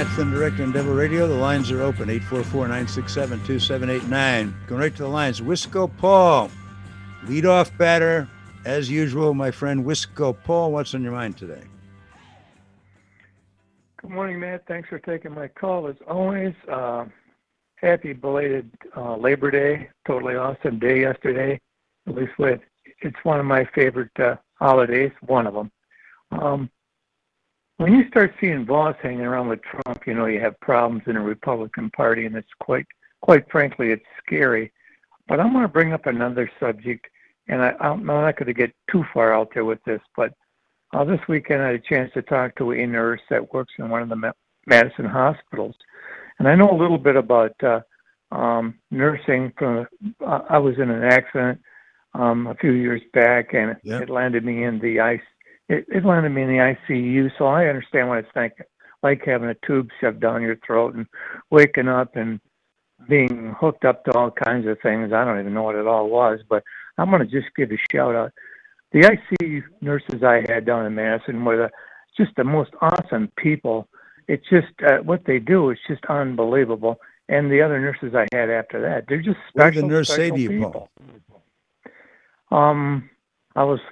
Matt Flynn, Director, Endeavor Radio. The lines are open, 844-967-2789. Going right to the lines. Wisco Paul, leadoff batter. As usual, my friend Wisco Paul, what's on your mind today? Good morning, Matt. Thanks for taking my call. As always, happy belated Labor Day. Totally awesome day yesterday. At least it's one of my favorite holidays, one of them. When you start seeing Voss hanging around with Trump, you know you have problems in the Republican Party, and it's quite frankly, it's scary. But I'm going to bring up another subject, and I'm not going to get too far out there with this, but this weekend I had a chance to talk to a nurse that works in one of the Madison hospitals, and I know a little bit about nursing. I was in an accident a few years back, and it landed me in the It landed me in the ICU, so I understand what it's like having a tube shoved down your throat and waking up and being hooked up to all kinds of things. I don't even know what it all was, but I'm going to just give a shout out. The ICU nurses I had down in Madison were just the most awesome people. It's just what they do is just unbelievable. And the other nurses I had after that, they're just special. What did the nurse say to you, people. Paul? I was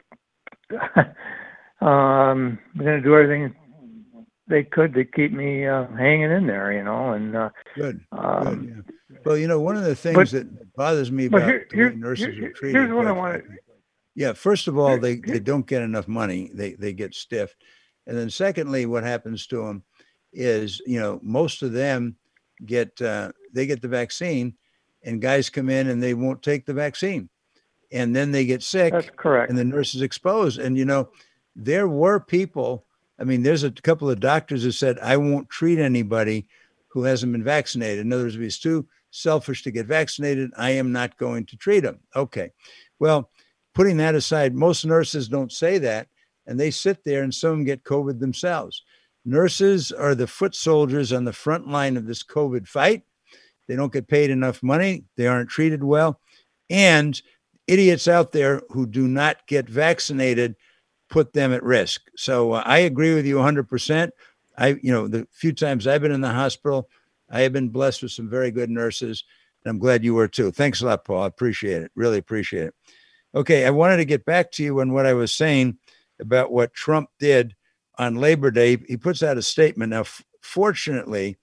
going to do everything they could to keep me hanging in there, you know. And good. Yeah. Well, you know, one of the things that bothers me about the way nurses are treated. Here's what I want to. Yeah, first of all, they don't get enough money. They get stiff. And then secondly, what happens to them is, you know, most of them get the vaccine, and guys come in and they won't take the vaccine. And then they get sick. That's correct. And the nurse is exposed. And, you know, there were people, I mean, there's a couple of doctors who said, I won't treat anybody who hasn't been vaccinated. In other words, if he's too selfish to get vaccinated, I am not going to treat him. Okay. Well, putting that aside, most nurses don't say that, and they sit there and some of them get COVID themselves. Nurses are the foot soldiers on the front line of this COVID fight. They don't get paid enough money. They aren't treated well. And idiots out there who do not get vaccinated put them at risk. So I agree with you 100%. The few times I've been in the hospital, I have been blessed with some very good nurses, and I'm glad you were too. Thanks a lot, Paul. I appreciate it. Really appreciate it. Okay, I wanted to get back to you on what I was saying about what Trump did on Labor Day. He puts out a statement. Now, fortunately,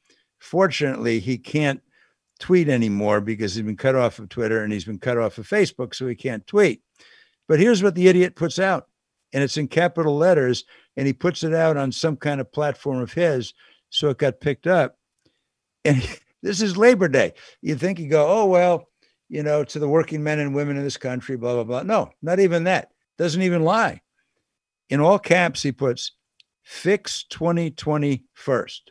he can't tweet anymore because he's been cut off of Twitter and he's been cut off of Facebook, so he can't tweet. But here's what the idiot puts out, and it's in capital letters, and he puts it out on some kind of platform of his, so it got picked up. And this is Labor Day. You think you go, oh, well, you know, to the working men and women in this country, blah, blah, blah. No, not even that. Doesn't even lie. In all caps, he puts fix 2020 first.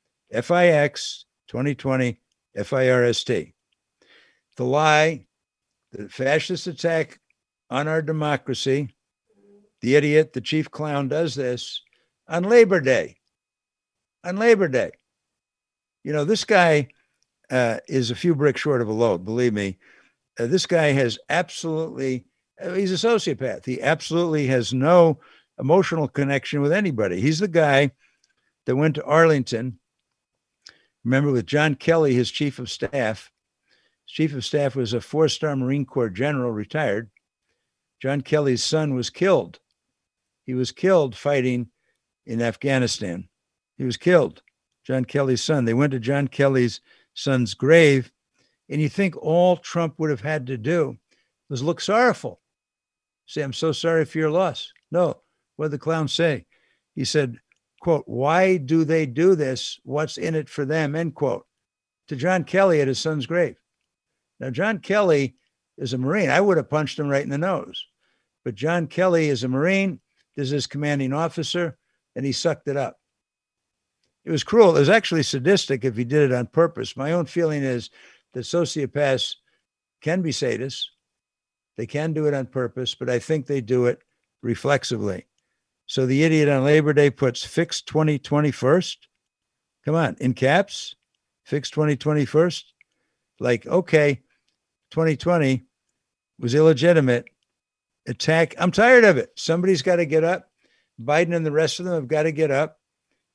FIX 2020 FIRST. The lie, the fascist attack on our democracy, the idiot, the chief clown does this on Labor Day. On Labor Day. You know, this guy is a few bricks short of a load, believe me. This guy has absolutely, he's a sociopath. He absolutely has no emotional connection with anybody. He's the guy that went to Arlington, remember, with John Kelly, his chief of staff. His chief of staff was a 4-star Marine Corps general, retired. John Kelly's son was killed. He was killed fighting in Afghanistan. He was killed. John Kelly's son. They went to John Kelly's son's grave, and you think all Trump would have had to do was look sorrowful. Say, I'm so sorry for your loss. No, what did the clown say? He said, quote, why do they do this? What's in it for them? End quote. To John Kelly at his son's grave. Now, John Kelly is a Marine. I would have punched him right in the nose. But John Kelly is a Marine. This is his commanding officer, and he sucked it up. It was cruel. It was actually sadistic if he did it on purpose. My own feeling is that sociopaths can be sadists. They can do it on purpose, but I think they do it reflexively. So the idiot on Labor Day puts fix 2020 first. Come on, in caps, fix 2020 first. Like, okay, 2020 was illegitimate. Attack. I'm tired of it. Somebody's got to get up. Biden and the rest of them have got to get up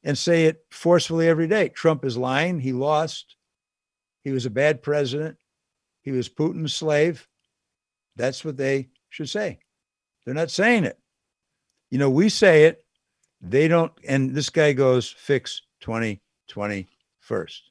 and say it forcefully every day. Trump is lying. He lost. He was a bad president. He was Putin's slave. That's what they should say. They're not saying it. You know, we say it. They don't. And this guy goes, fix 2020 first.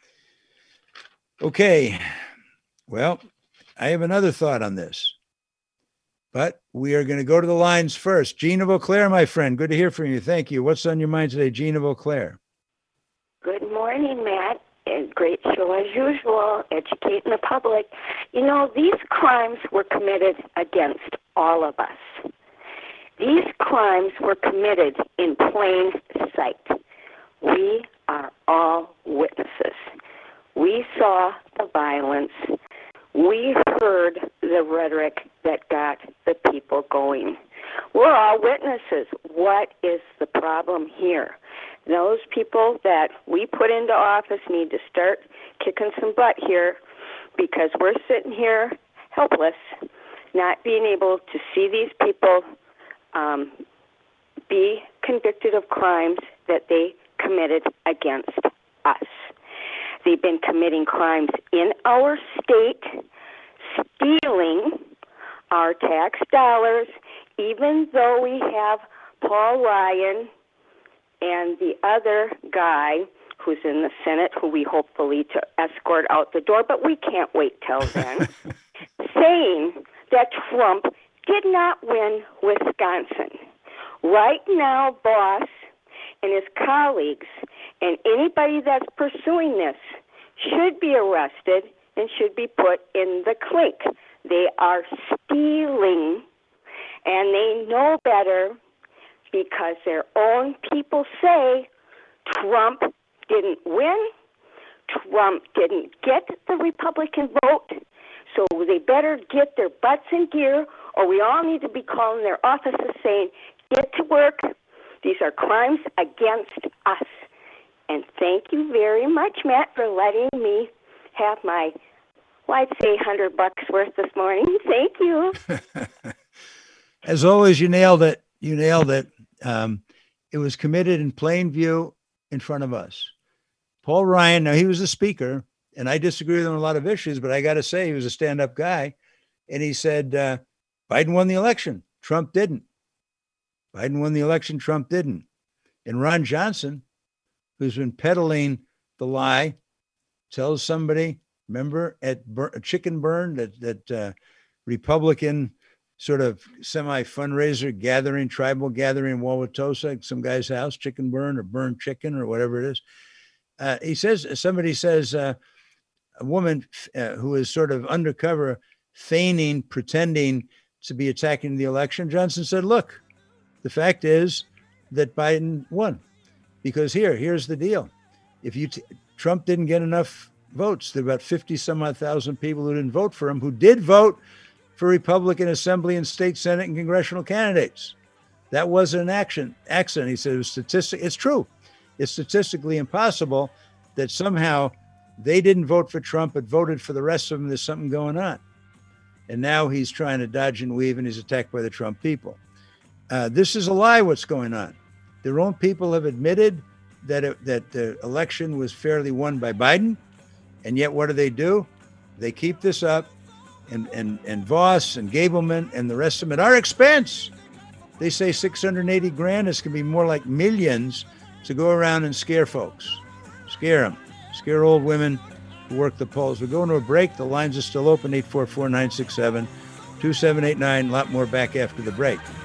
Okay. Well, I have another thought on this, but we are going to go to the lines first. Jean of Eau Claire, my friend, good to hear from you. Thank you. What's on your mind today, Jean of Eau Claire? Good morning, Matt. And great show as usual, educating the public. You know, these crimes were committed against all of us. These crimes were committed in plain sight. We are all witnesses. We saw the violence. We heard the rhetoric that got the people going. We're all witnesses. What is the problem here? Those people that we put into office need to start kicking some butt here, because we're sitting here helpless, not being able to see these people be convicted of crimes that they committed against us. They've been committing crimes in our state, stealing our tax dollars, even though we have Paul Ryan and the other guy who's in the Senate, who we hopefully to escort out the door, but we can't wait till then, saying that Trump did not win Wisconsin. Right now, Boss and his colleagues and anybody that's pursuing this should be arrested and should be put in the clink. They are stealing, and they know better, because their own people say Trump didn't win, Trump didn't get the Republican vote, so they better get their butts in gear, or we all need to be calling their offices saying, get to work. These are crimes against us. And thank you very much, Matt, for letting me have my, well, I'd say $100 worth this morning. Thank you. As always, you nailed it. You nailed it. It was committed in plain view in front of us. Paul Ryan, now he was the speaker, and I disagree with him on a lot of issues, but I got to say he was a stand-up guy. And he said, Biden won the election. Trump didn't. Biden won the election. Trump didn't. And Ron Johnson, who's been peddling the lie, tells somebody, remember at Chicken Burn, that Republican sort of semi-fundraiser gathering, tribal gathering in Wauwatosa, some guy's house, Chicken Burn or Burn Chicken or whatever it is. He says, somebody says, a woman who is sort of undercover, feigning, pretending to be attacking the election. Johnson said, look, the fact is that Biden won, because here's the deal. If Trump didn't get enough votes, there were about 50 some odd thousand people who didn't vote for him, who did vote for Republican Assembly and State Senate and congressional candidates. That wasn't an accident. He said it's true. It's statistically impossible that somehow they didn't vote for Trump, but voted for the rest of them. There's something going on. And now he's trying to dodge and weave, and he's attacked by the Trump people. This is a lie, what's going on. Their own people have admitted that the election was fairly won by Biden. And yet what do? They keep this up. And Voss and Gableman and the rest of them at our expense. They say $680,000. It's going to be more like millions to go around and scare folks. Scare them. Scare old women who work the polls. We're going to a break. The lines are still open, 844-967-2789. A lot more back after the break.